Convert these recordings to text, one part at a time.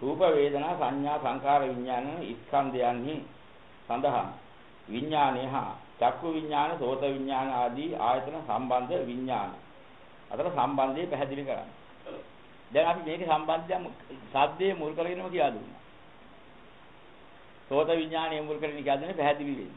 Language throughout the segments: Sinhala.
රූප වේදනා සංඥා සංකාර විඥාන ස්කන්ධයන්හි සඳහන් විඥානේහ චක්කු විඥාන සෝත විඥාන ආදී ආයතන සම්බන්ධ විඥාන අතර සම්බන්ධය පැහැදිලි කරන්නේ. දැන් අපි මේකේ සම්බන්ධය සද්දේ මුල් කරගෙනම කියලා දුන්නා. සෝත විඥානයේ මුල් කරගෙන කියලා දුන්නේ පැහැදිලි වෙන්නේ.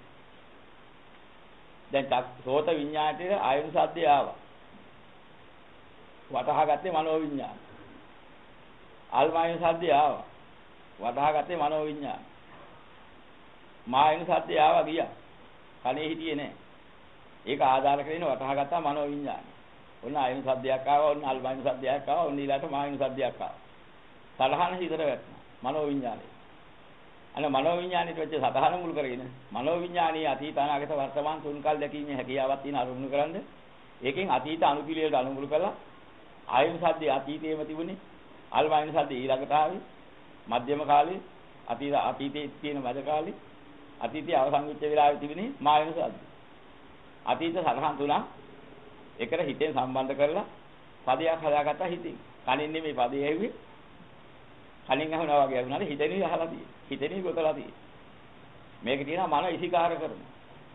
දැන් සෝත විඥාණයට ආයුන සද්දය ආවා. වටහාගත්තේ මනෝ විඥාන. අල්මායන සද්දය ආවා. වටහාගත්තේ මනෝ විඥාන. මායන සද්දය ආවා ගියා. කනේ හිටියේ නැහැ. ඒක ආදාර කරගෙන වටහාගත්තා මනෝ විඥාන. ඔන්න ආයන සද්දයක් ආවා, ඔන්න අල්මායන සද්දයක් ආවා, ඔන්න ඊළාට මායන සද්දයක් ආවා. සලහන හිතට වැටෙනවා. මනෝ විඥානේ. අන්න මනෝ විඥානෙට වෙච්ච සතහන මුල් කරගෙන මනෝ විඥානීය අතීත අනාගත වර්තමාන තුන් කල් දැකීමේ හැකියාවක් තියෙන අරමුණු කරන්නේ. ඒකෙන් අතීත අනුපිළිවෙලට අනුමුළු කරලා ආයන සද්දේ අතීතයේම තිබුණේ, අල්මායන සද්දේ ඊළඟට ආවේ, මධ්‍යම කාලේ, අතීතයේ තියෙන මැද කාලේ, අතීතයේ අවසන් වෙච්ච වෙලාවේ තිබුණේ මායන සද්ද. අතීත සතහන් තුනක් එකට හිතෙන් සම්බන්ධ කරලා පදයක් හදාගත්තා හිතින්. කනින් නෙමෙයි පදේ ඇහුවේ. කනින් අහනවා වගේ වුණාද හිතෙනේ අහලා තියෙන්නේ. හිතෙනේ ගොතලා තියෙන්නේ. මේක තියෙනවා මන ඉසිකාර කරනවා.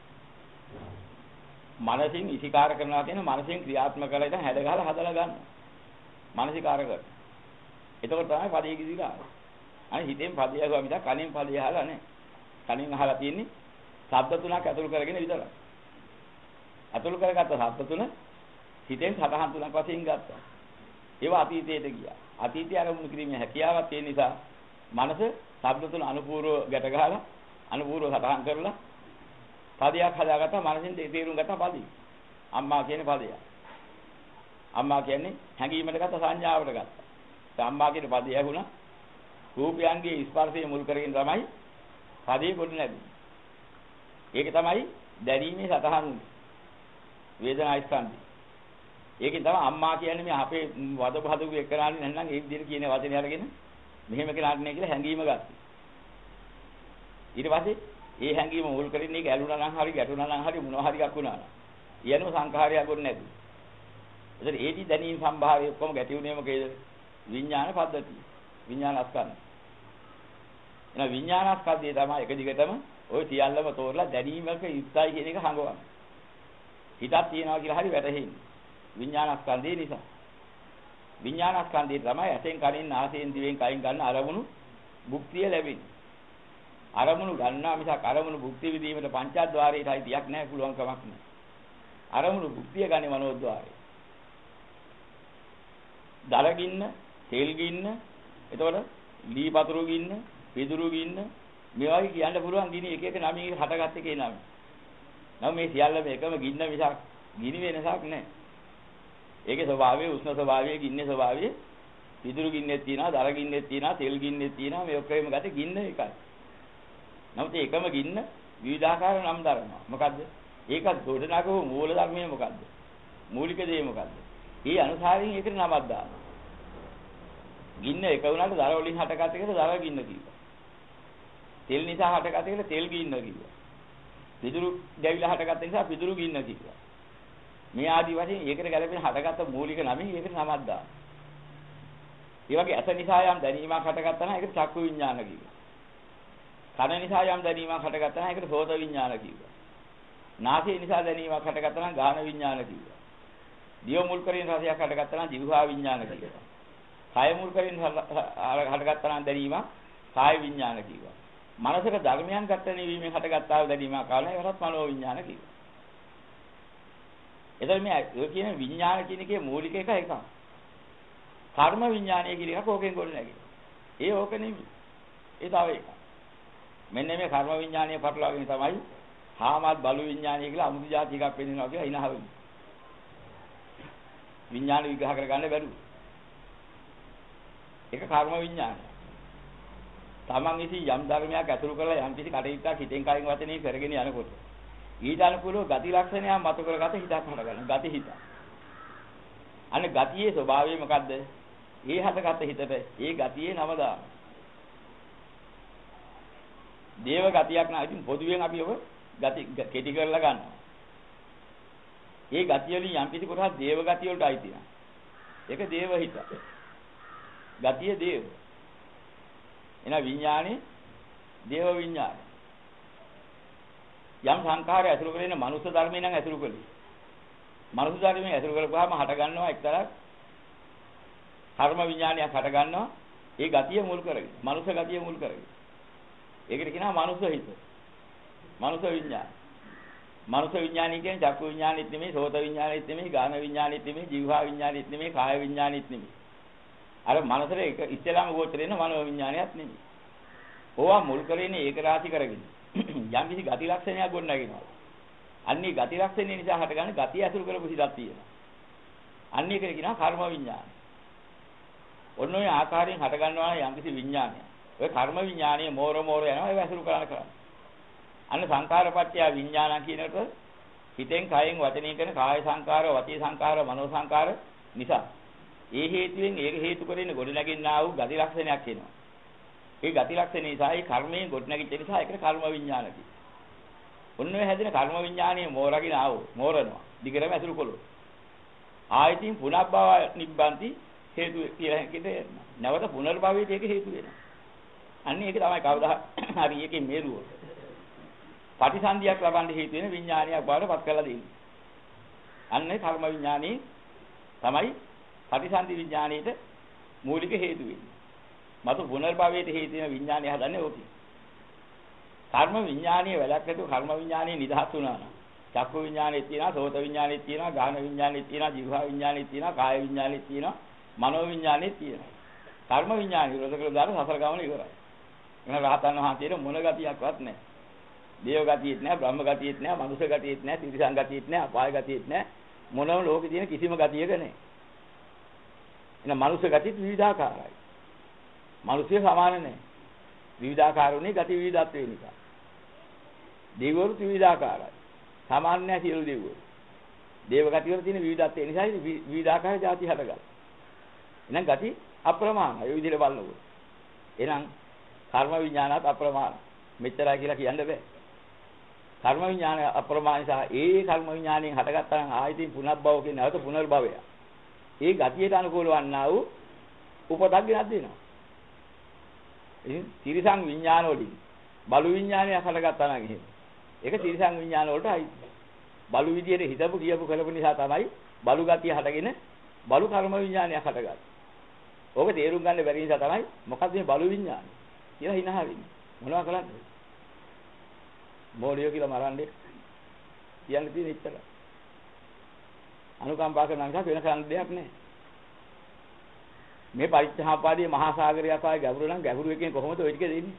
මනසින් ඉසිකාර කරනවා කියන මනසින් ක්‍රියාත්මක කරලා ඉතින් හැඩ ගහලා හදලා ගන්නවා. මානසිකාර කරනවා. එතකොට තමයි පදේ කිසිලා. අනේ හිතෙන් පදේ අහුවා මිසක් කනින් පදේ අහලා නැහැ. කනින් අහලා තියෙන්නේ ශබ්ද තුනක් ඇතුළු කරගෙන විතරයි. ඇතුළු කරගත්ත ශබ්ද තුන හිතෙන් සතහන් තුනක් වශයෙන් ගත්තා. ඒවා අතීතයට ගියා. අතීතය අරමුණු කිරීමේ හැකියාවක් තියෙන නිසා මනස ශබ්ද තුන අනුපූර්ව ගැට ගහලා අනුපූර්ව සතහන් කරලා පදයක් හදාගත්තා. මනසින් තේරුම් ගත්තා පදේ. අම්මා කියන පදය. අම්මා කියන්නේ හැඟීමකට ගත්ත සංඥාවට ගත්තා. අම්මා කියන පදය ඇහුණා. රූපයන්ගේ ස්පර්ශය මුල් කරගෙන තමයි පදේ ගොඩ නැගෙන්නේ. ඒක තමයි දැරීමේ සතහන් වේදනා ස්කන්ධය. ඒකෙන් තමයි අම්මා කියන්නේ මේ අපේ වද බහදුක එක්කනානේ නැත්නම් ඒ විදිහට කියන වචනේ අරගෙන මෙහෙම කෙනාට නේ කියලා හැඟීම ගත්තා. ඊට පස්සේ ඒ හැඟීම මුල් කරගෙන ඒක ඇලුනා නම් හරි ගැටුණා නම් හරි මොනවා හරි එකක් වුණා නම් ඊයනම සංඛාරයක් ගොඩ නැති. ඒතර ඒටි දැනීම සම්භාවය ඔක්කොම ගැටි උනේ මොකේද? විඥාන පද්ධතිය. විඥානස්කන්ධ. එන විඥානස්කන්ධය තමයි එක දිගටම ওই සියල්ලම තෝරලා දැනීමක යුක්තයි කියන එක හංගවන්නේ. හිතක් තියනවා කියලා හරි වැටහෙන්නේ. විඥානස්කන්ධය නිසා. විඥානස්කන්ධය තමයි ඇසෙන් කනින් නාසයෙන් දිවෙන් කයින් ගන්න අරමුණු භුක්තිය ලැබෙන්නේ. අරමුණු ගන්නවා මිසක් අරමුණු භුක්ති විදීමට පංචද්වාරයටයි තියක් නැහැ, පුළුවන් කමක් නැහැ. අරමුණු භුක්තිය ගන්නේ මනෝද්වාරය. දරගින්න, තෙල් ගින්න, එතකොට ලී පතුරු ගින්න, පිදුරු ගින්න මේවා කියන්න පුළුවන් ගිනි එක එක නමින් හටගත් එකේ නම. නම් මේ සියල්ලම එකම ගින්න මිසක් ගිනි වෙනසක් නැහැ. ඒකේ ස්වභාවය, උෂ්ණ ස්වභාවය, ගින්නේ ස්වභාවය, පිදුරු ගින්නෙත් තියෙනවා, දර ගින්නෙත් තියෙනවා, තෙල් ගින්නෙත් තියෙනවා, මේ ඔක්කොම ගත්තේ ගින්න එකයි. නමුත් ඒකම ගින්න විවිධාකාර නම් දරනවා. මොකද්ද? ඒකත් ගොඩනගපු මූල ධර්මය මොකද්ද? මූලික දේ මොකද්ද? ඒ අනුසාරයෙන් ඒකට නමක් දානවා. ගින්න එක වුණාට දර වලින් හටගත් එකට දර ගින්න කිව්වා. තෙල් නිසා හටගත් එකට තෙල් ගින්න කිව්වා. පිදුරු දැවිලා හටගත් නිසා පිදුරු ගින්න කිව්වා. මේ ආදි වශයෙන් ඒකට ගැලපෙන හටගත් මූලික නමින් ඒකට නමක් දානවා. ඒ වගේ ඇස නිසා යම් දැනීමක් හටගත්තා නම් ඒකට චක්කු විඥාන කිව්වා. කන නිසා යම් දැනීමක් හටගත්තා නම් ඒකට සෝත විඥාන කිව්වා. නාසය නිසා දැනීමක් හටගත්තා නම් ගාහන විඥාන කිව්වා. දිව මුල් කරගෙන රසයක් හටගත්තා නම් જીවහා විඥාන කිව්වා. කාය මුල් කරගෙන හටගත්තා නම් දැනීමක් කාය විඥාන කිව්වා. මනසක ධර්මයන් ඝට්ටණය වීමෙන් හටගත්තා වූ දැනීමක් කාලේ ඒකත් මනෝ විඥාන කිව්වා. එතකොට මේ ඔය කියන විඥාන කියන එකේ මූලික එක එකක්. කර්ම විඥානය කියන එක ඕකෙන් ගොඩ නැගෙන්නේ. ඒ ඕක නෙමෙයි. ඒ තව එකක්. මෙන්න මේ කර්ම විඥානය පටලවාගෙන තමයි හාමත් බලු විඥානය කියලා අමුතු જાති එකක් වෙනවා කියලා හිනහ වෙන්නේ. විඥාන විග්‍රහ කරගන්න බැරුව. ඒක කර්ම විඥානය. තමන් විසින් යම් ධර්මයක් ඇතුළු කරලා යම් කිසි කටයුත්තක් හිතෙන් කයින් වචනේ කරගෙන යනකොට ඊට අනුකූලව ගති ලක්ෂණයක් මතු කරගත හිතක් හටගන්න. ගති හිත. අනේ ගතියේ ස්වභාවය මොකද්ද? ඒ හටගත හිතට ඒ ගතියේ නම දාන. දේව ගතියක් නා ඉතින් පොදුවෙන් අපි ඔබ ගති කෙටි කරලා ගන්නවා. ඒ ගතිය වලින් යම් කිසි කොටස් දේව ගතිය වලට අයිති වෙනවා. ඒක දේව හිත. ගතිය දේව. එන විඥානේ දේව විඥානය. යම් සංඛාරය ඇසුරු කරගෙන මනුෂ්‍ය ධර්මේ නම් ඇසුරු කළේ. මනුෂ්‍ය ධර්මයේ ඇසුරු කරපුවාම හට ගන්නවා එක්තරා කර්ම විඥානයක් හට ගන්නවා. ඒ ගතිය මුල් කරගෙන, මනුෂ්‍ය ගතිය මුල් කරගෙන. ඒකට කියනවා මනුෂ්‍ය හිත. මනුෂ්‍ය විඥාන. මනුෂ්‍ය විඥානය කියන්නේ චක්කු විඥානෙත් නෙමෙයි, සෝත විඥානෙත් නෙමෙයි, ගාන විඥානෙත් නෙමෙයි, જીවහා විඥානෙත් නෙමෙයි, කාය විඥානෙත් නෙමෙයි. අර මනසට එක ඉස්සෙල්ලාම ගෝචර වෙන මනෝ විඥානයක් නෙමෙයි. ඕවා මුල් කරගෙන ඒක රාශි කරගෙන යම් කිසි ගති ලක්ෂණයක් ගොඩනගෙනවා. අන්නේ ගති ලක්ෂණය නිසා හටගන්න ගතිය ඇසුරු කරපු සිතක් තියෙනවා. අන්නේ ඒකට කියනවා කර්ම විඥාන. ඔන්න ඔය ආකාරයෙන් හට ගන්නවා යම් කිසි විඥානයක්. ඔය කර්ම විඥානයේ මෝර යනවා ඒක ඇසුරු කරන්නේ. අන්න සංඛාරපත්‍ය විඥාන කියනකොට හිතෙන් කයෙන් වචනයෙන් කරන කාය සංඛාර, වචී සංඛාර, මනෝ සංඛාර නිසා ඒ හේතුවෙන් ඒක හේතු කරගෙන ගොඩනගින්නා වූ ගති ලක්ෂණයක් එනවා. ඒ ගති ලක්ෂණ නිසා ඒ කර්මයෙන් ගොඩනැගිච්ච නිසා ඒකට කර්ම විඥාන කියනවා. ඔන්න ඔය හැදෙන කර්ම විඥානයේ මෝරගෙන ආවෝ මෝරනවා. දිගටම ඇසුරු කළොත්. ආයතින් පුනබ්බව නිබ්බන්ති හේතු කියලා හිතේ නැවත පුනර්භවයට ඒක හේතු වෙනවා. අන්න ඒක තමයි කවදා හරි එකේ මේරුව. පටිසන්ධියක් ලබන්න හේතු වෙන විඥානයක් බවට පත් කරලා දෙන්නේ. අන්න ඒ කර්ම විඥානේ තමයි පටිසන්ධි විඥානයේට මූලික හේතු වෙන්නේ. මතු පුනර්භවයට හේතු වෙන විඥානය හදන්නේ ඕකයි. කර්ම විඥානයේ වැඩක් නැතුව කර්ම විඥානයේ නිදහස් වුණා නම් චක්කු විඥානේ තියෙනවා, සෝත විඥානේ තියෙනවා, ගාහන විඥානේ තියෙනවා, જીවහා විඥානේ තියෙනවා, කාය විඥානේ තියෙනවා, මනෝ විඥානේ තියෙනවා. කර්ම විඥානේ විරෝධ කළ දාන සසර ගමන ඉවරයි. එන රහතන් වහන්සේට මොන ගතියක්වත් නැහැ. දේව ගතියෙත් නැහැ, බ්‍රහ්ම ගතියෙත් නැහැ, මනුෂ්‍ය ගතියෙත් නැහැ, තිරිසන් ගතියෙත් නැහැ, අපාය ගතියෙත් නැහැ. මොනම ලෝකේ තියෙන කිසිම ගතියක නැහැ. එන මනුෂ්‍ය ගතිත් විවිධාකාරයි. මනුෂ්‍ය සමාන නැහැ. විවිධාකාරුනේ ගති විවිධත්වය නිසා. දේවවරු විවිධාකාරයි. සමාන නැහැ සියලු දේවවරු. දේව ගති වල තියෙන විවිධත්වය නිසා විවිධාකාර જાති හටගන්නවා. එහෙනම් ගති අප්‍රමාණයි. ඒ විදිහට බලනකොට. එහෙනම් කර්ම විඥානත් අප්‍රමාණ. මෙච්චරයි කියලා කියන්න බෑ. කර්ම විඥාන අප්‍රමාණ නිසා ඒ කර්ම විඥාණයෙන් හටගත්තා නම් ආයතින් පුනබ්බව කියන නැවත පුනර්භවය. ඒ ගතියට අනුකූල වන්නා වූ උපතක් ගෙනත් දෙනවා. ඉතින් තිරිසං විඥාන වලින් බලු විඥානය හටගත්තා නම් එහෙම. ඒක තිරිසං විඥාන වලට අයිති. බලු විදියට හිතපු කියපු කලපු නිසා තමයි බලු ගතිය හටගෙන බලු කර්ම විඥානයක් හටගන්නේ. ඕක තේරුම් ගන්න බැරි නිසා තමයි මොකක්ද මේ බලු විඥානය කියලා හිනහ වෙන්නේ. මොනවා කරන්නේ? මොඩියෝ කියලා මරන්නේ. කියන්න තියෙන ඉතල. අනුකම්පා කරන නිසා වෙන කරන්න දෙයක් නැහැ. මේ පරිච්ඡාපාදී මහා සාගරයක් ආයේ ගැඹුරු නම් ගැඹුරු එකෙන් කොහොමද ඔය ටික දෙන්නේ?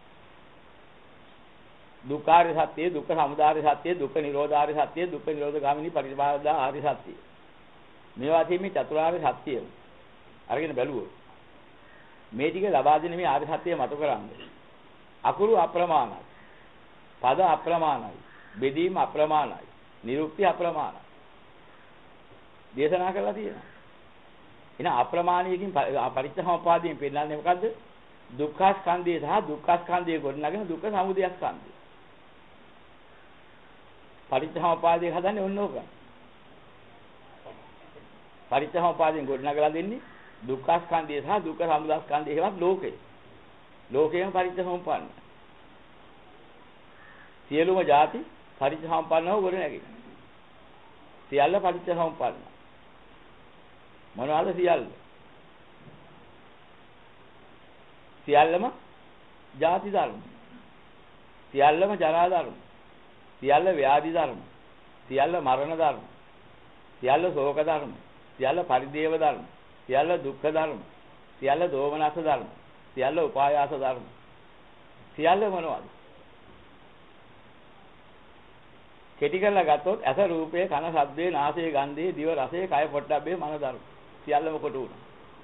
දුක්ඛාරය සත්‍ය, දුක්ඛ සමුදය සත්‍ය, දුක්ඛ නිරෝධාරය සත්‍ය, දුක්ඛ නිරෝධ ගාමිනී පරිපාදා ආරි සත්‍ය. මේවා තියෙන්නේ චතුරාර්ය සත්‍යය. අරගෙන බැලුවොත් මේ ටික ලබා දෙන මේ ආර්ය සත්‍යය මතු කරන්නේ. අකුරු අප්‍රමාණයි. පද අප්‍රමාණයි. බෙදීම අප්‍රමාණයි. නිරුක්ති අප්‍රමාණයි. දේශනා කරලා තියෙනවා. එන අප්‍රමාණයකින් පරිච්ඡේදෝපාදයෙන් පෙන්නන්නේ මොකද්ද? දුක්ඛ ස්කන්ධය සහ දුක්ඛ ස්කන්ධය ගොඩනගෙන දුක්ඛ සමුදය ස්කන්ධය. පරිච්ඡේදෝපාදයෙන් හදන්නේ ඔන්න ඕක. පරිච්ඡේදෝපාදයෙන් ගොඩනගලා දෙන්නේ දුක්ඛ ස්කන්ධය සහ දුක්ඛ සමුදය ස්කන්ධය හේවත් ලෝකේ. ලෝකයෙන් පරිච්ඡේදෝපාන්න. සියලුම ಜಾති පරිච්ඡේදෝපාන්නව ගොඩනැගෙයි. සියල්ල පරිච්ඡේදෝපාන්න. මොනවාද සියල්ල? සියල්ලම ಜಾති ධර්ම. සියල්ලම ජරා ධර්ම. සියල්ල ව්‍යාධි ධර්ම. සියල්ල මරණ ධර්ම. සියල්ල ශෝක ධර්ම. සියල්ල පරිදේව ධර්ම. සියල්ල දුක්ඛ ධර්ම. සියල්ල දෝමනස ධර්ම. සියල්ල උපායාස ධර්ම. සියල්ල මොනවද? කෙටි කරලා ගත්තොත් ඇස රූපය, කන ශබ්දේ, නාසය ගන්ධය, දිව රසය, කය පොට්ටබ්බේ මන ධර්ම. සියල්ලම කොට උනා.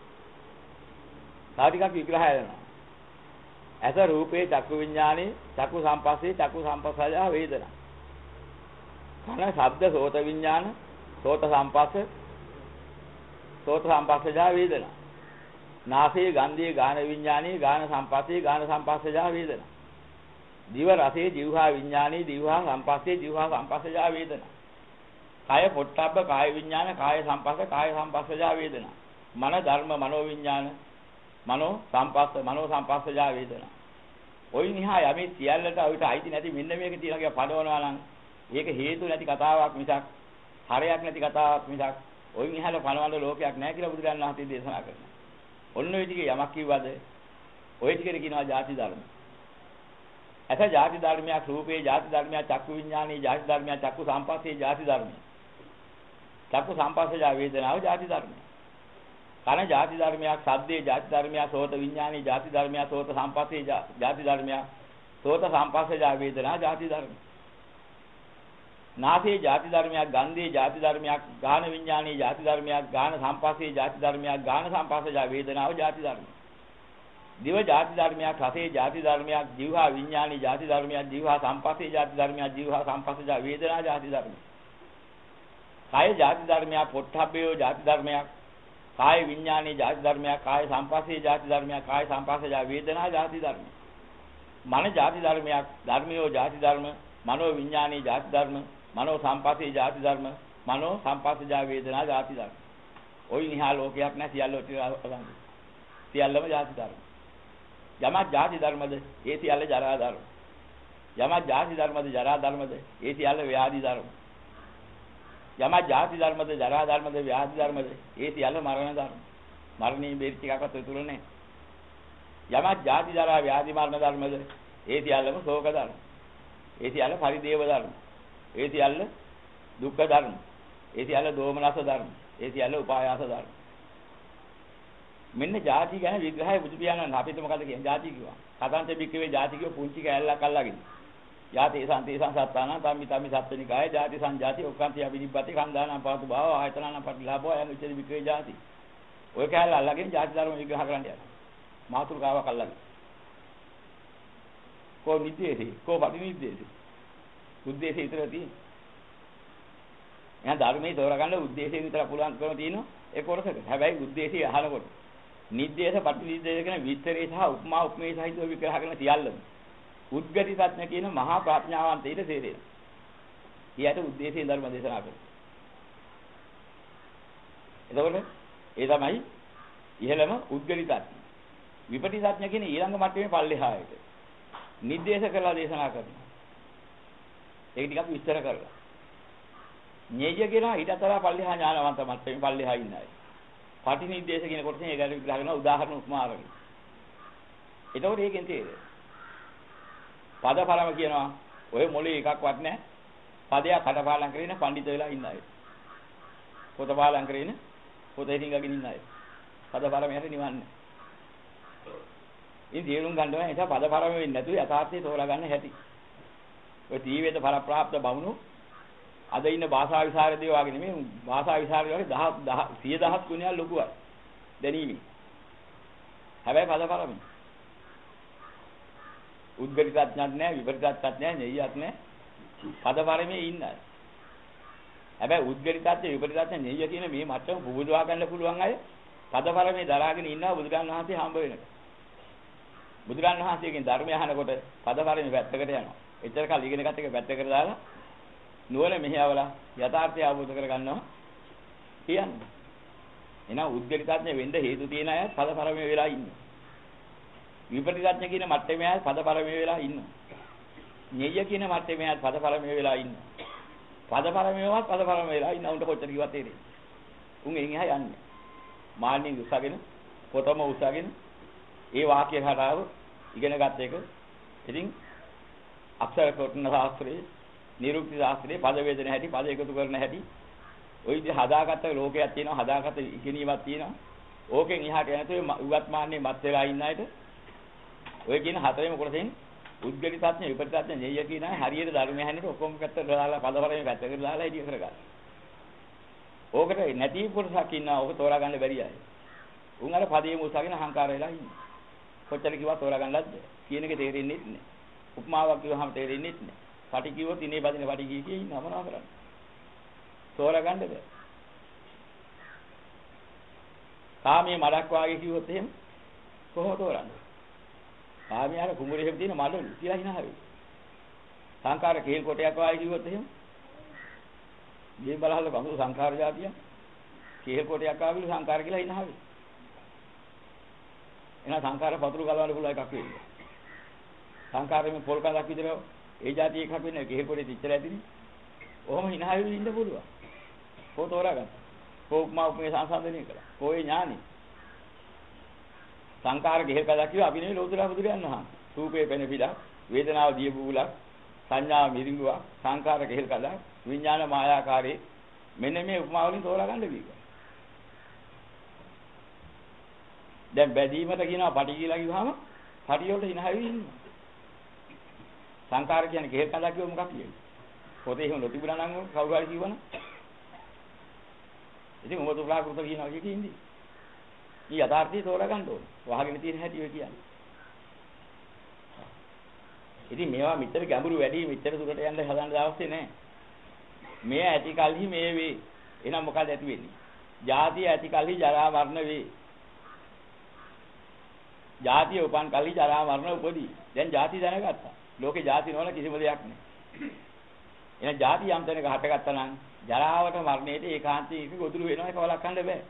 තව ටිකක් විග්‍රහය දෙනවා. ඇස රූපේ චක්කු විඥානේ, චක්කු සම්පස්සේ, චක්කු සම්පස්සජා වේදනා. කන ශබ්ද සෝත විඥාන, සෝත සම්පස්ස, සෝත සම්පස්සජා වේදනා. නාසයේ ගන්ධයේ ගාන විඥානේ, ගාන සම්පස්සේ, ගාන සම්පස්සජා වේදනා. දිව රසයේ જીවහා විඥානේ, જીවහා සම්පස්සේ, જીවහා සම්පස්සජා වේදනා. කාය පොට්ටබ්බ කාය විඥාන, කාය සම්පස්ස, කාය සම්පස්සජා වේදනා. මන ධර්ම මනෝ විඥාන, මනෝ සංපස්සජා වේදනා. ওই නිහා යමේ සියල්ලට අවිත අයිති නැති මෙන්න මේක තියලා කියලා පඩවනවා නම් ඒක හේතු නැති කතාවක් මිසක් හරයක් නැති කතාවක් මිසක් ওই නිහාල පණවන ලෝකයක් නැහැ කියලා බුදුරජාණන් වහන්සේ දේශනා කරනවා. ඔන්න ඔය ටිකේ යමක් කිව්වද ඔය ටිකට කියනවා ಜಾති ධර්ම. අත ಜಾති ධර්මයක් රූපේ ಜಾති ධර්මයක් චක්කු විඥානයේ ಜಾති ධර්මයක් චක්කු සංපස්සේ ಜಾති ධර්මයක්. චක්කු සංපස්සජා වේදනාව ಜಾති ධර්මයක්. කන ಜಾති ධර්මයක්, ශබ්දේ ಜಾති ධර්මයක්, සෝත විඥානයේ ಜಾති ධර්මයක්, සෝත සංපස්සේ ಜಾති ධර්මයක්, සෝත සංපස්සජා වේදනා ಜಾති ධර්මයක්. නාසයේ ಜಾති ධර්මයක්, ගන්ධයේ ಜಾති ධර්මයක්, ගාන විඥානයේ ಜಾති ධර්මයක්, ගාන සංපස්සේ ಜಾති ධර්මයක්, ගාන සංපස්සජා වේදනාව ಜಾති ධර්මයක්. දිව ಜಾති ධර්මයක්, රසයේ ಜಾති ධර්මයක්, જીවහා විඥානයේ ಜಾති ධර්මයක්, જીවහා සංපස්සේ ಜಾති ධර්මයක්, જીවහා සංපස්සජා වේදනා ಜಾති ධර්මයක්. කාය ಜಾති ධර්මයක්, පොට්ටබ්බේ ಜಾති ධර්මයක්, කාය විඥානයේ ಜಾති ධර්මයක්, කාය සංපස්සේ ಜಾති ධර්මයක්, කාය සංපස්සජා වේදනා ಜಾති ධර්මයක්. මන ಜಾති ධර්මයක්, ධර්මියෝ ಜಾති ධර්ම, මනෝ විඥානයේ ಜಾති ධර්ම, මනෝ සංපස්සේ ಜಾති ධර්ම, මනෝ සංපස්සජා වේදනා ಜಾති ධර්ම. ওই නිහා ලෝකයක් නැ සියල්ල සියල්ලම ಜಾති ධර්ම. යමක් ಜಾති ධර්මද ඒ සියල්ල ජරා ධර්ම. යමක් ಜಾති ධර්මද ජරා ධර්මද ඒ සියල්ල ව්‍යාධි ධර්ම. යමක් ಜಾති ධර්මද ජරා ධර්මද ව්‍යාධි ධර්මද ඒ සියල්ල මරණ ධර්ම. මරණේ බෙරිච්ච එකක්වත් උතුරු නැහැ. යමක් ಜಾති ජරා ව්‍යාධි මරණ ධර්මද ඒ සියල්ලම ශෝක ධර්ම. ඒ සියල්ල පරිදේව ධර්ම. ඒ සියල්ල දුක්ඛ ධර්ම. ඒ සියල්ල දෝමනස ධර්ම. ඒ සියල්ල උපායාස ධර්ම. මෙන්න ಜಾති ගැන විග්‍රහය බුදු පියාණන් අපිට මොකද කියන්නේ? ಜಾති කිව්වා. කතාන්ත බික්කවේ ಜಾති කිව්ව පුංචි කැලලක් අල්ලගෙන. ಜಾති සම්තේසං සත්තාන තම්මි තම්මි සත්ත්වනිකාය ಜಾති සංජාති ඔක්කාන්ති අබිනිබ්බති කන්දානම් පාතු භාව ආයතනනම් පටිලාභෝ යන උච්චේ බික්කවේ ಜಾති. ඔය කැලල අල්ලගෙන ಜಾති ධර්ම විග්‍රහ කරන්න යනවා. මාතුරුකාවක් අල්ලගෙන. කෝ නිදේශේ කෝ පටිනිදේශේ. උද්දේශය විතර තියෙන්නේ. එහෙනම් ධර්මයේ තෝරගන්න උද්දේශය විතර පුළුවන් කරන තියෙනවා ඒ කොටසක. හැබැයි උද්දේශය අහනකොට නිද්දේශ පටිනිදේශ කියන විස්තරේ සහ උපමා උපමේය සහිතව විග්‍රහ කරන සියල්ලම උද්ගති සත්‍ය කියන මහා ප්‍රඥාවන්තයිට තේරෙනවා. ඊයට උද්දේශයෙන් ධර්ම දේශනා කරනවා. එතකොට ඒ තමයි ඉහළම උද්ගති සත්‍ය. විපටි සත්‍ය කියන ඊළඟ මට්ටමේ පල්ලෙහායට නිද්දේශ කරලා දේශනා කරනවා. ඒක ටිකක් විස්තර කරලා. ඤේය කියනවා ඊට අතර පල්ලෙහා ඥානවන්ත මට්ටමේ පල්ලෙහා ඉන්න අය. පටිනිද්දේශ කියන කොටසෙන් ඒ ගැන විග්‍රහ කරනවා උදාහරණ උපමා අරගෙන. එතකොට ඒකෙන් තේරෙනවා. පදපරම කියනවා ඔය මොලේ එකක්වත් නැහැ. පදයක් කටපාඩම් කරගෙන පඬිත වෙලා ඉන්න අය. පොත පාඩම් කරගෙන පොත හිඟගෙන ඉන්න අය. පදපරම යට නිවන්නේ. ඉතින් තේරුම් ගන්න ඕනේ ඒක පදපරම වෙන්නේ නැතුව යථාර්ථය තෝරා ගන්න හැටි. ඔය ටීවීද පරප්‍රාප්ත බවුණු අද ඉන්න භාෂා විසරදයෝ වගේ නෙමෙයි භාෂා විසරදයෝ වගේ 10000 ගුණයක් ලොකුයි දැනීමේ. හැබැයි පදපරම උද්ගලිතත් නැහැ විපරිතත් නැහැ නෙයියත් නැහැ පදපරමේ ඉන්නයි. හැබැයි උද්ගලිතත් විපරිතත් නෙයිය කියන මේ මට්ටම පුබුදවා ගන්න පුළුවන් අය පදපරමේ දරාගෙන ඉන්නවා බුදුරජාණන් වහන්සේ හම්බ වෙනකොට. බුදුරජාණන් වහන්සේගෙන් ධර්මය අහනකොට පදපරමේ පැත්තකට යනවා. එච්චර කල් ඉගෙන ගත්ත එක පැත්තකට දාලා නුවණ මෙහෙයවලා යථාර්ථය අවබෝධ කරගන්නවා කියන්නේ. එහෙනම් උද්ගලිතඥ වෙන්න හේතු තියෙන අය පදපරමේ වෙලා ඉන්නවා. විපරිතඥ කියන මට්ටමේ අය පදපරමේ වෙලා ඉන්නවා. ඤෙය්‍ය කියන මට්ටමේ අය පදපරමේ වෙලා ඉන්නවා. පදපරමේවත් පදපරමේ වෙලා ඉන්න උන්ට කොච්චර කිව්වත් තේරෙන්නේ. උන් එන් එහා යන්නේ. මාන්නෙන් උසගෙන පොතම උසගෙන ඒ වාක්‍ය හරාව ඉගෙන ගත්ත එක. ඉතින් අක්ෂර කොටන ශාස්ත්‍රයේ නිරුක්ති ශාස්ත්‍රයේ පද වේදන හැටි පද එකතු කරන හැටි ওই විදිහ හදාගත්ත ලෝකයක් තියෙනවා හදාගත්ත ඉගෙනීමක් තියෙනවා. ඕකෙන් එහාට යනතේ උගත් මාන්නේ මත් වෙලා ඉන්න අයට ඔය කියන හතරේම කොටසෙන් උද්ගලිතඥ විපරිතඥ ඤෙය්‍ය කියන අය හරියට ධර්මය හැන්නට ඔක්කොම පැත්තට දාලා පදපරමේ පැත්තකට දාලා ඉදිරිය කරගන්න. ඕකට නැති පුරුෂක් ඉන්නවා ඕක තෝරා ගන්න බැරි අය. උන් අර පදේම උසගෙන අහංකාර වෙලා ඉන්නේ. කොච්චර කිව්වත් තෝරා ගන්නවත් බැහැ. කියන එක තේරෙන්නේ නැහැ. උපමාවක් කිව්වහම තේරෙන්නේ නැහැ. පටි කිව්වොත් ඉනේ බදින පටි කිය ඉන්න මොනවා කරන්නේ? තෝරා ගන්න බෑ. කාමයේ මඩක් වාගේ කිව්වොත් එහෙම කොහොමද තෝරන්නේ? කාමයේ අර කුඹුරේ තියෙන මඩලු කියලා හිනා වෙයි. සංකාර කේල් කොටයක් වාගේ කිව්වොත් එහෙම මේ බලහල බඳු සංකාර જાතිය කේල් කොටයක් ආවිලු සංකාර කියලා හිනා වෙයි. එහෙනම් සංඛාර පතුරු ගලවන්න පුළුවන් එකක් වෙන්නේ. සංඛාරෙම පොල් කඳක් විතර ඒ જાති එකක් වෙන්නේ ගෙහෙ පොඩේ තිච්චර ඇතිනේ. ඔහොම hina වෙවි ඉන්න පුළුවන්. කොහොම තෝරාගන්න. කොහොම උපමේ සංසන්දනය කළා. කොහේ ඥානෙ. සංඛාර ගෙහෙ කඳක් කිව්ව අපි නෙවෙයි ලෝතුරා බුදුරයන් වහන්සේ. රූපේ පෙන පිටක්, වේදනාව දිය බුලක්, සංඥාව මිරිඟුවක්, සංඛාර ගෙහෙ කඳක්, විඥාන මායාකාරේ මෙන්න මේ උපමා වලින් තෝරාගන්න බීක. දැන් බැදීමට කියනවා පටි කියලා කිව්වහම පටි වලට hina වෙවි ඉන්නවා. සංඛාර කියන්නේ ගෙහෙ කඳක් කිව්ව මොකක්ද කියන්නේ? පොතේ එහෙම නොතිබුණා නම් කවුරු හරි කිව්වනම් ඉතින් උඹට උලාකෘත කියනවා කියන්නේ. ඊ යථාර්ථය තෝරා ගන්න ඕනේ. වහගෙන තියෙන හැටි ඔය කියන්නේ. ඉතින් මේවා මෙච්චර ගැඹුරු වැඩි මෙච්චර දුරට යන්න හදන්න අවශ්‍ය නැහැ. මේ ඇති කල්හි මේ වේ. එහෙනම් මොකද ඇති වෙන්නේ? ජාතිය ඇති කල්හි ජරා මරණ වේ. ජාතිය උපන් කල්හි ජරා මරණ උපදී. දැන් ජාති දැනගත්තා. ලෝකේ ජාති නොවන කිසිම දෙයක් නැහැ. එහෙනම් ජාති යම් තැනක හටගත්තා නම් ජරාවට මරණයට ඒකාන්තයෙන් එක ගොදුරු වෙනවා ඒක වළක්වන්න බෑ.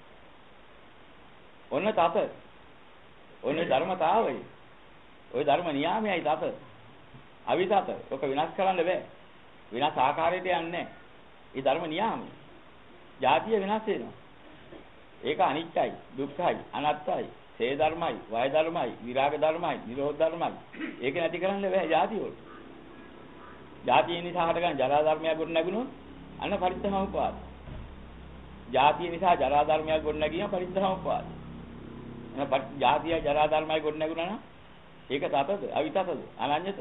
ඔන්න තත. ඔන්න ධර්මතාවය. ওই ධර්ම නියාමයයි තත. අවිතත. ඔක විනාශ කරන්න බෑ. විනාශ ආකාරයට යන්නේ නැහැ. ඒ ධර්ම නියාමය. ජාතිය විනාශ වෙනවා. ඒක අනිත්‍යයි, දුක්ඛයි, අනාත්තයි, සේ ධර්මයි, වය ධර්මයි, විරාග ධර්මයි, නිරෝධ ධර්මයි. ඒක නැති කරන්න බෑ ජාතිය වල. ජාතිය නිසා හටගන්න ජරා ධර්මයක් ගොඩ නැගුණොත් අන්න පරිත්‍ථමෝපාද. ජාතිය නිසා ජරා ධර්මයක් ගොඩ නැගියම පරිත්‍ථමෝපාද. එහෙනම් ජාතිය ජරා ධර්මයි ගොඩ නැගුණා නම් ඒක තතද, අවිතතද, අනඤ්‍යතද?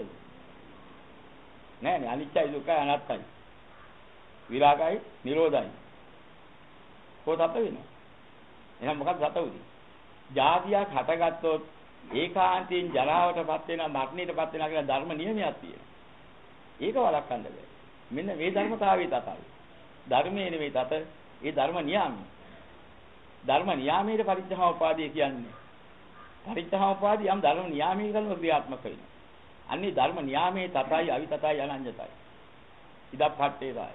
නෑ නේ අනිත්‍යයි, දුක්ඛයි, අනාත්තයි. විරාගයි, නිරෝධයි. කොහොමද තත වෙන්නේ? එහෙනම් මොකක්ද තත උනේ? ජාතියක් හටගත්තොත් ඒකාන්තයෙන් ජරාවටපත් වෙනවා, මරණයටපත් වෙනවා කියලා ධර්ම නියමයක් තියෙනවා. ඒක වළක්වන්න බෑ. මෙන්න මේ ධර්මතාවයේ තතයි. ධර්මයේ නෙවෙයි තත, ඒ ධර්ම නියාමය. ධර්ම නියාමයේ පරිත්‍යාගෝපාදිය කියන්නේ. පරිත්‍යාගෝපාදිය යම් ධර්ම නියාමයේ කරන ක්‍රියාත්මක වෙනවා. අන්නේ ධර්ම නියාමයේ තතයි, අවිතතයි, අනඤ්‍යතයි. ඉදප්පට්ඨේසයි.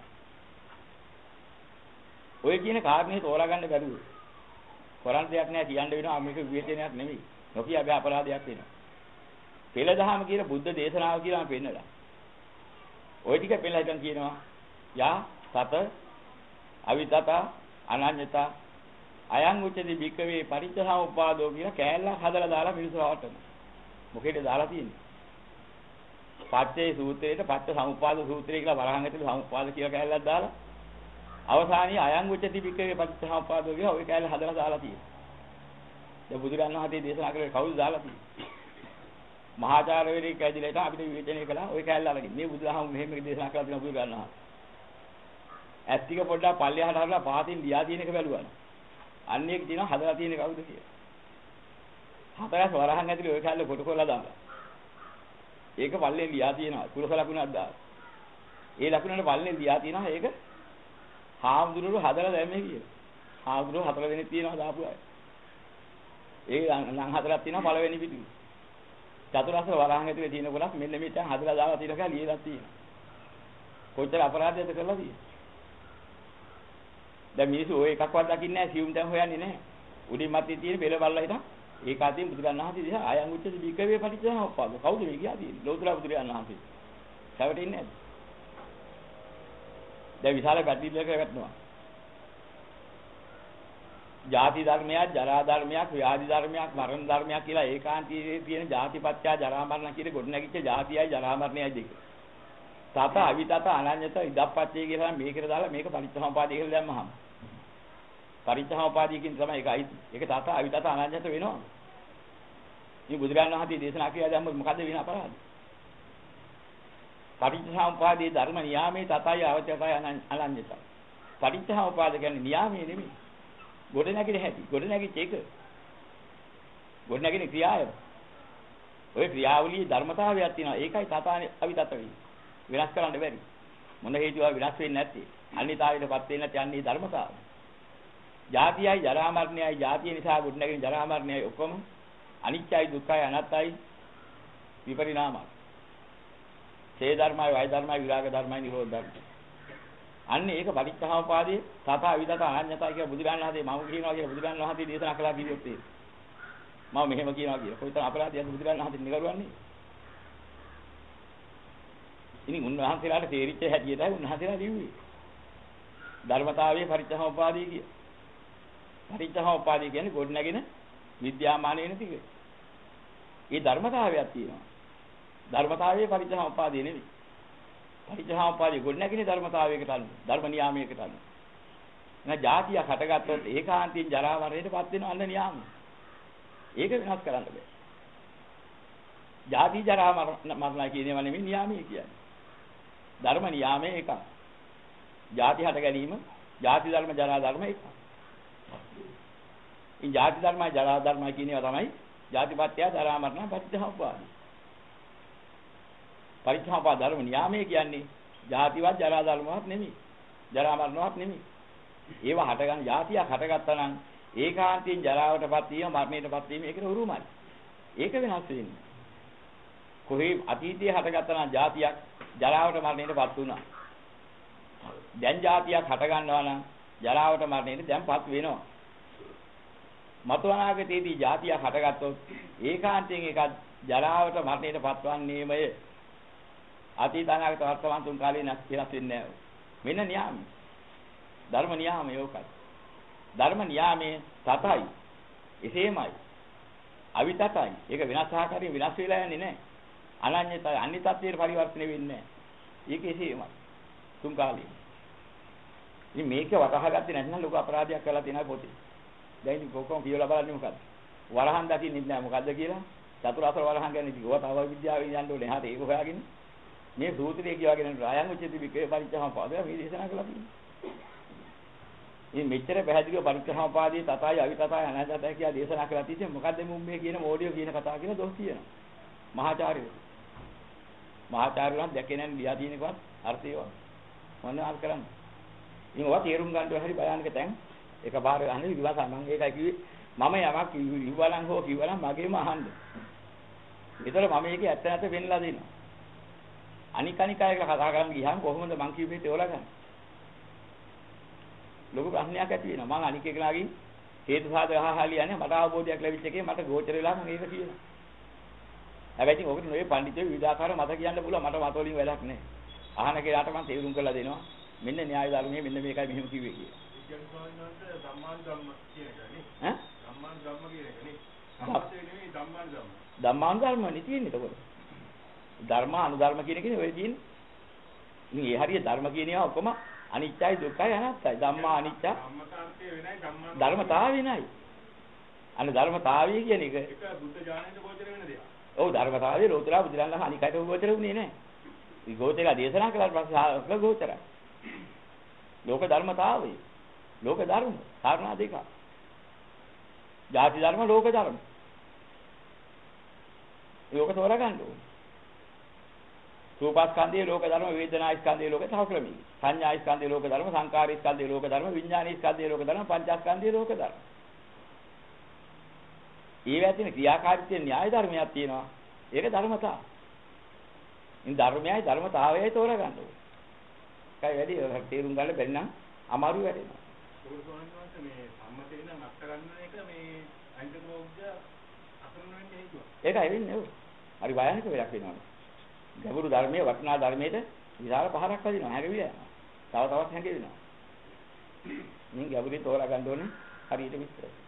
ඔය කියන කාරණේ තෝරාගන්න බැරුව. කරන් දෙයක් නෑ කියන්න වෙනවා මේක විවේචනයක් නෙමෙයි. නොකිය බෑ අපරාධයක් වෙනවා. පෙළ දහම කියන බුද්ධ දේශනාව කියලාම පෙන්නලා. ওই ටික පෙන්නලා හිටන් කියනවා යා සත අවිතත අනඤ්‍යත අයං උච්චති භික්කවේ පරිච්ඡසමුප්පාදෝ කියන කෑල්ලක් හදලා දාලා මිනිස්සු රවටන. මොකේද දාලා තියෙන්නේ? පච්චේ සූත්‍රයේට පච්ච සමුප්පාද සූත්‍රය කියලා වරහන් ඇතුළේ සමුප්පාද කියලා කෑල්ලක් දාලා අවසානයේ අයං උච්චති භික්කවේ පරිච්ඡසමුප්පාදෝ කියලා ওই කෑල්ල හදලා දාලා තියෙනවා. දැන් බුදුරණන් වහන්සේ දේශනා කළේ කවුද දාලා තියෙන්නේ? මහාචාර්යවරයෙක් ඇදිලා ඉතින් අපිට විවේචනය කළා ওই කෑල්ල අරගෙන. මේ බුදුදහම මෙහෙම දේශනා කළා තියෙනවා බුදුරණන් වහන්සේ. ඇත්තික පොඩ්ඩක් පල්ලෙහාට හරලා පාතින් ලියා තියෙන එක බැලුවා. අන්න ඒක දිනවා හදලා තියෙන කවුද කියලා. හතරස් වරහන් ඇතුලේ ওই කෑල්ල කොට කොල්ලා දාලා. ඒක පල්ලෙන් ලියා තියෙනවා. කුලස ලකුණක් දාලා. ඒ ලකුණට පල්ලෙන් ලියා තියෙනවා ඒක හාමුදුරුවෝ හදලා දැම්මේ කියලා. හාමුදුරුවෝ හතර වෙනි තියෙනවා දාපු අය. ඒ නම් හතරක් තියෙනවා පළවෙනි පිටුවේ. චතුරස්‍ර වරහන් ඇතුලේ තියෙන කොටස් මෙන්න මෙතන හදලා දාලා තියෙන එක ලියලා තියෙනවා. කොච්චර අපරාධයක්ද කරලා තියෙන්නේ. දැන් මිනිස්සු ඔය එකක්වත් දකින්නේ නැහැ සියුම් දැන් හොයන්නේ නැහැ. උඩින් මැත්තේ තියෙන පෙළ බලලා හිටන් ඒක අතින් බුදුරණන් වහන්සේ දිහා ආයන් උච්චති බිකවේ පටිච්චසමුප්පාද. කවුද මේ කියා තියෙන්නේ? ලෝතර බුදුරණන් වහන්සේ. හැවටෙන්නේ නැද්ද? දැන් විශාල ගැටලුවක් කරගන්නවා. ජාති ධර්මයක්, ජරා ධර්මයක්, ව්‍යාධි ධර්මයක්, මරණ ධර්මයක් කියලා ඒකාන්තයේ තියෙන ජාතිපත්‍ය ජරා මරණ කියන ගොඩනැගිච්ච ජාතියයි ජරා මරණයයි දෙක. තත අවිතත අනඤ්‍යත ඉදප්පත්‍ය කියලා මේකට දාලා මේක පරිච්ඡසමුපාදය කියලා දැම්මහම. පරිච්ඡසමුපාදය කියන තමයි ඒකයි. ඒක තත අවිතත අනඤ්‍යත වෙනවා. මේ බුදුරජාණන් වහන්සේ දේශනා කියලා දැම්මොත් මොකද වෙන අපරාධය? පරිච්ඡසමුපාදයේ ධර්ම නියාමයේ තතයි අවත්‍යතයි අනඤ්‍යතයි. පරිච්ඡසමුපාද කියන්නේ නියාමයේ නෙමෙයි. ගොඩනැගිලි හැටි. ගොඩනැගිච්ච එක. ගොඩනැගිලි ක්‍රියාව. ඔය ක්‍රියාවලියේ ධර්මතාවයක් තියෙනවා. ඒකයි තතානේ අවිතත වෙන්නේ. විනාශ කරන්න බැරි. මොන හේතුව විනාශ වෙන්නේ නැත්තේ? අනිතාවයටපත් වෙන්නේ නැති යන්නේ ධර්මතාවය. ජාතියයි ජරා මරණයයි ජාතිය නිසා ගොඩනැගෙන ජරා මරණයයි ඔක්කොම අනිත්‍යයි දුක්ඛයි අනාත්තයි විපරිණාමයි. සේ ධර්මයි වය ධර්මයි විරාග ධර්මයි නිරෝධ ධර්මයි. අන්නේ ඒක පරිච්ඡාවපාදයේ තත අවිතත අනඤ්‍යතයි කියලා බුදුරණන් වහන්සේ මම කියනවා කියලා බුදුරණන් වහන්සේ දේශනා කළා කිව්වොත් මම මෙහෙම කියනවා කියලා. කොයිතරම් අපරාධයක්ද බුදුරජාණන් වහන්සේ නිකරුවන්නේ. ඉතින් උන්වහන්සේලාට තේරිච්ච හැටියටයි උන්වහන්සේලා ලිව්වේ. ධර්මතාවයේ පරිච්ඡේදෝපාදී කිය. පරිච්ඡේදෝපාදී කියන්නේ ගොඩ නැගෙන විද්‍යාමාන වෙන ටික. ඒ ධර්මතාවයක් තියෙනවා. ධර්මතාවයේ පරිච්ඡේදෝපාදී නෙවෙයි. පරිච්ඡේදෝපාදී ගොඩ නැගෙන ධර්මතාවයකට අනුව, ධර්ම නියාමයකට අනුව. නැහ જાතිය හටගත්තොත් ඒකාන්තයෙන් ජරා මරණයටපත් වෙන අන්න නියාමය. ඒක වෙනස් කරන්න බෑ. ජාති ජරා මරණ කියනේවා නෙමෙයි නියාමය කියන්නේ. ධර්ම නියාමයේ එකක්. ජාති හට ගැනීම, ජාති ධර්ම ජරා ධර්ම එකක්. ඉන් ජාති ධර්මයි ජරා ධර්මයි කියනේවා තමයි ජාතිපත්‍ය ජරා මරණ පරිච්ඡේදෝපාදී. පරිච්ඡේදෝපාද ධර්ම නියාමයේ කියන්නේ ජාතිවත් ජරා ධර්මවත් නෙමෙයි. ජරා මරණවත් නෙමෙයි. ඒවා හටගන්න ජාතියක් හටගත්තා නම් ඒකාන්තයෙන් ජරාවටපත් වීම මරණයටපත් වීම ඒකට උරුමයි. ඒක වෙනස් වෙන්නේ. කොහේ අතීතයේ හටගත්තා නම් ජාතියක් ජරාවට මරණයටපත් වුණා. දැන් ජාතියක් හට ගන්නවා නම් ජරාවට මරණයට දැන්පත් වෙනවා. මතු අනාගතයේදී ජාතියක් හටගත්තොත් ඒකාන්තයෙන් ඒක ජරාවට මරණයටපත් වන්නේමය. අතීත අනාගත වර්තමාන තුන් කාලේ නැස් කියලා වෙන්නේ නැහැ. මෙන්න නියාමය. ධර්ම නියාමය ඕකයි. ධර්ම නියාමයේ තතයි. එසේමයි. අවිතතයි. ඒක වෙනස් ආකාරයෙන් වෙනස් වෙලා යන්නේ නැහැ. අනන්‍යතයි අනිත්‍යත්වයට පරිවර්තනය වෙන්නේ නැහැ. ඒක එසේමයි. තුන් කාලේ. ඉතින් මේක වටහා ගත්තේ නැත්නම් ලොකු අපරාධයක් කරලා තියෙනවා පොතේ. දැන් ඉතින් කොහොම කියලා බලන්නේ මොකද්ද? වරහන් දකින්නේ නැහැ මොකද්ද කියලා. චතුරාර්ය වරහන් ගැන ඉතින් ඕවා තව විද්‍යාවෙන් යන්න ඕනේ. හරියට ඒක හොයාගෙන මේ සූත්‍රයේ කියවගෙන රායන් උච්චති විකේ පරිච්ඡේදෝපාදය මේ දේශනා කළා තියෙනවා. මේ මෙච්චර පැහැදිලිව පරිච්ඡේදෝපාදයේ තතයි අවිතතයි අනාගතයි කියලා දේශනා කළා තියෙන්නේ මොකද්ද මේ කියන මෝඩියෝ කියන කතාව කියන දොස් කියනවා. මහාචාර්යෝ. මහාචාර්යයන් දැකේ නැන් ලියා තියෙනකවත් අර්ථයව. මොන ආල් කරන්නේ? ඉතින් ඔවා තේරුම් ගන්න හරි බයානක තැන් එකපාර අහන්නේ විවාසය මම ඒකයි කිව්වේ මම යමක් කිව්වලන් හෝ කිව්වලන් මගේම අහන්න. ඒතර මම මේකේ ඇත්ත නැත වෙන්නලා දෙනවා. අනික් අය කතා කරන්න ගියාම කොහොමද මං කිව්වේ තේවලා ගන්න. ලොකු ප්‍රශ්නයක් ඇති වෙනවා. මං අනික් එකලාගෙන් හේතු සාධක අහහලියන්නේ මට අවබෝධයක් ලැබිච්ච එකේ මට ගෝචර වෙලා මම ඒක කියනවා. හැබැයි ඉතින් ඔකට නෙවෙයි පඬිතුයෝ විවිධාකාර මත කියන්න පුළුවන් මට මත වලින් වැඩක් නැහැ. අහන කෙනාට මම තේරුම් කරලා දෙනවා. මෙන්න න්‍යාය ධර්මයේ මෙන්න මේකයි මෙහෙම කිව්වේ කියලා. කියන්නේ ස්වාමීන් වහන්සේ ධම්මාන ධම්ම කියන එකනේ. ඈ? ධම්මාන ධම්ම කියන එකනේ. සම්පතේ නෙවෙයි ධම්මාන ධම්ම. ධම්මාන ධර්ම නේ තියෙන්නේ එතකොට. ධර්ම අනුධර්ම කියන එකනේ ඔය තියෙන්නේ. ඉතින් ඒ හරිය ධර්ම කියන ඒවා ඔක්කොම අනිත්‍යයි දුක්ඛයි අනාත්තයි. ධම්මා අනිත්‍ය. ධම්මතාර්ථය වෙනයි ධම්මාන. ධර්මතාවය වෙනයි. අනේ ධර්මතාවය කියන එක. ඒක බුද්ධ ඥාණයට ගෝචර වෙන දෙයක්. ඔව් ධර්මතාවයේ ලෝතරා බුදුරණන් අනිකයට ගෝචර වුණේ නැහැ. මේ ගෝචරලා දේශනා කළාට පස්සේ ගෝචරයි. ලෝක ධර්මතාවය. ලෝක ධර්ම කාරණා දෙක. ජාති ධර්ම ලෝක ධර්ම. ලෝක තෝරා ගන්න ඕනේ. රූපස්කන්ධයේ ලෝක ධර්ම, වේදනා ස්කන්ධයේ ලෝක තව ක්‍රමී. සංඥා ස්කන්ධයේ ලෝක ධර්ම, සංකාර ස්කන්ධයේ ලෝක ධර්ම, විඥාන ස්කන්ධයේ ලෝක ධර්ම, පංචස්කන්ධයේ ලෝක ධර්ම. ඊවැ තියෙන ක්‍රියාකාරීත්වයේ න්‍යාය ධර්මයක් තියෙනවා. ඒක ධර්මතාව. ඉතින් ධර්මයයි ධර්මතාවයයි තෝරා ගන්න ඕනේ. කයි වැඩි තේරුම් ගන්න බැරි නම් අමාරු වෙනවා. ඒක ස්වාමීන් වහන්සේ මේ සම්මතේ නම් අත් කරන්න එක මේ අයිතික බෞද්ධ අකරණ වෙන්නේ හේතුව. ඒකයි වෙන්නේ ඔව්. හරි භයානක වෙලක් වෙනවා. ගැඹුරු ධර්මයේ වටිනා ධර්මයේ විශාල පහරක් වදිනවා. හැගෙවිලා යනවා. තව තවත් හැගෙවෙනවා. මේ ගැඹුරින් තෝරා ගන්න ඕනේ හරියට විස්තර.